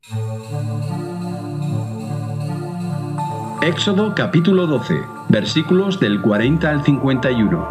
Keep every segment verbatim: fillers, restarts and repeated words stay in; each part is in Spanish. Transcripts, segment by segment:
Éxodo capítulo doce, versículos del cuarenta al cincuenta y uno.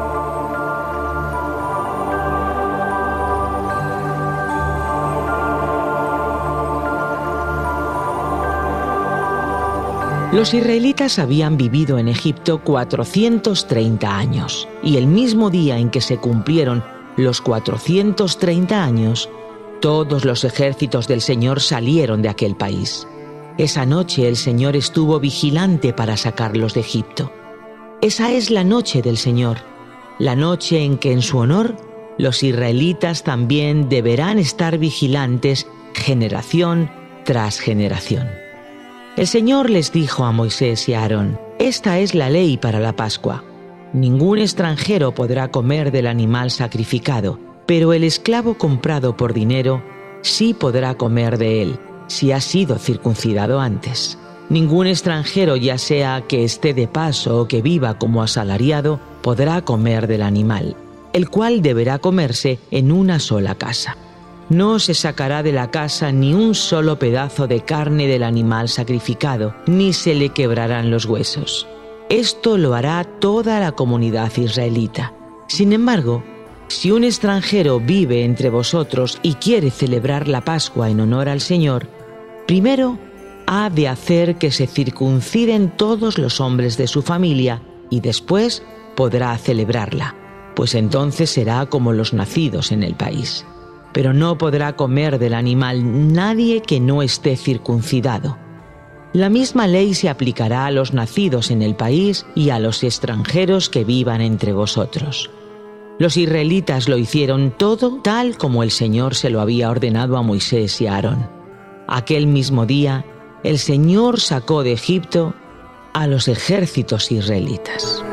Los israelitas habían vivido en Egipto cuatrocientos treinta años, y el mismo día en que se cumplieron los cuatrocientos treinta años, todos los ejércitos del Señor salieron de aquel país. Esa noche el Señor estuvo vigilante para sacarlos de Egipto. Esa es la noche del Señor, la noche en que en su honor los israelitas también deberán estar vigilantes generación tras generación. El Señor les dijo a Moisés y a Aarón: esta es la ley para la Pascua. Ningún extranjero podrá comer del animal sacrificado, pero el esclavo comprado por dinero sí podrá comer de él, si ha sido circuncidado antes. Ningún extranjero, ya sea que esté de paso o que viva como asalariado, podrá comer del animal, el cual deberá comerse en una sola casa. No se sacará de la casa ni un solo pedazo de carne del animal sacrificado, ni se le quebrarán los huesos. Esto lo hará toda la comunidad israelita. Sin embargo, si un extranjero vive entre vosotros y quiere celebrar la Pascua en honor al Señor, primero ha de hacer que se circunciden todos los hombres de su familia y después podrá celebrarla, pues entonces será como los nacidos en el país. Pero no podrá comer del animal nadie que no esté circuncidado. La misma ley se aplicará a los nacidos en el país y a los extranjeros que vivan entre vosotros. Los israelitas lo hicieron todo tal como el Señor se lo había ordenado a Moisés y a Aarón. Aquel mismo día, el Señor sacó de Egipto a los ejércitos israelitas.